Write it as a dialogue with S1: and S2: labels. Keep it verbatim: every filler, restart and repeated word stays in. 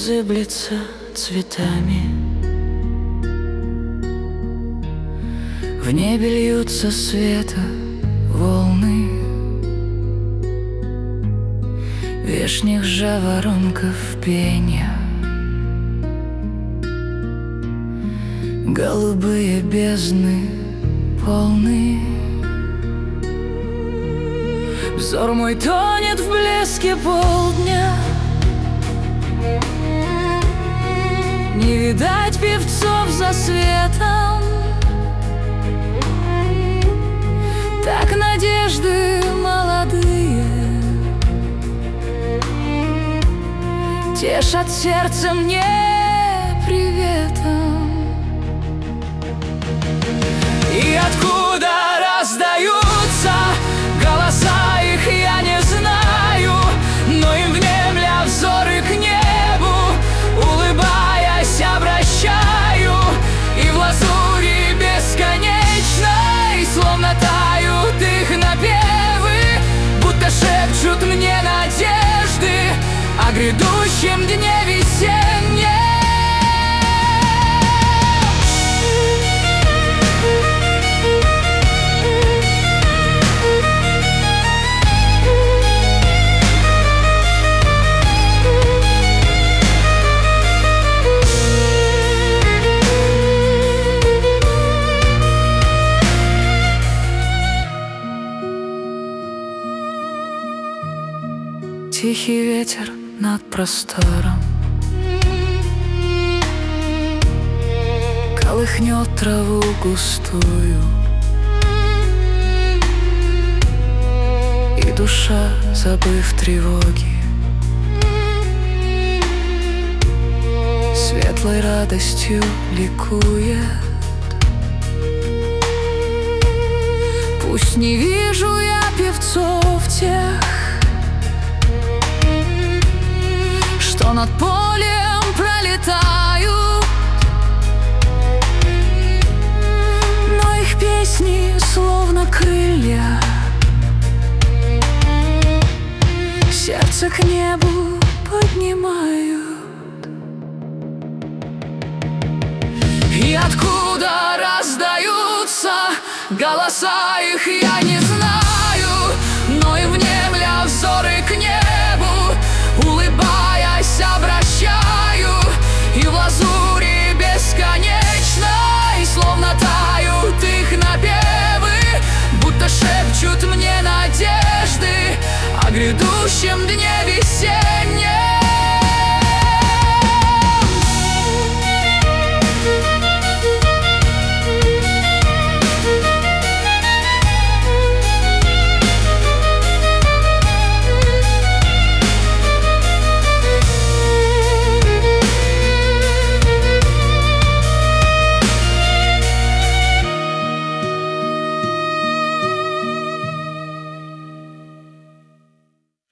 S1: зыблется цветами. В небе льются света волны вешних жаворонков пенья. Голубые бездны полны. Взор мой тонет в блеске полдня. Не видать певцов за светом. Так надежды молодые тешат сердце мне приветом. И откуда раздаются голоса их, я не знаю, но им внемля взоры к небу, улыбаясь, обращаю. И в лазури бесконечной словно тают их напевы, будто шепчут мне надежды о грядущем дне весеннем. Тихий ветер над простором колыхнет траву густую, и душа, забыв тревоги, светлой радостью ликует. Пусть не вижу я певцов тех, что над полем пролетают, но их песни словно крылья сердце к небу поднимают. И откуда раздаются голоса их, я не знаю.